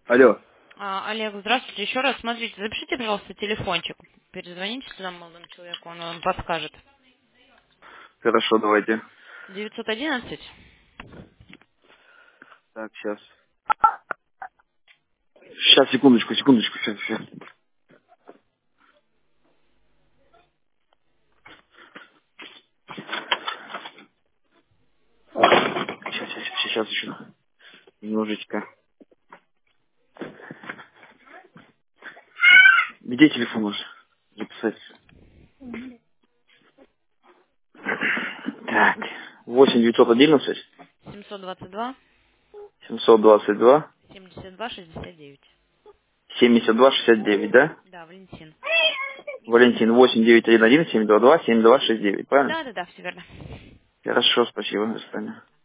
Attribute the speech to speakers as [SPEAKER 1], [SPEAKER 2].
[SPEAKER 1] Алло.
[SPEAKER 2] Олег, здравствуйте. Еще раз, смотрите, запишите, пожалуйста, телефончик. Перезвоните сюда молодому человеку, он вам подскажет.
[SPEAKER 1] Хорошо, давайте.
[SPEAKER 2] 911.
[SPEAKER 1] Так, сейчас. Сейчас, секундочку, сейчас. Сейчас еще. Немножечко. Где телефон уже? Записать. Так. 8 911
[SPEAKER 2] 722
[SPEAKER 1] 722
[SPEAKER 2] 72 69.
[SPEAKER 1] 72 69, да?
[SPEAKER 2] Да, Валентин.
[SPEAKER 1] Валентин, 8 911 722 72 69, правильно?
[SPEAKER 2] Да, все верно.
[SPEAKER 1] Хорошо, спасибо, до свидания.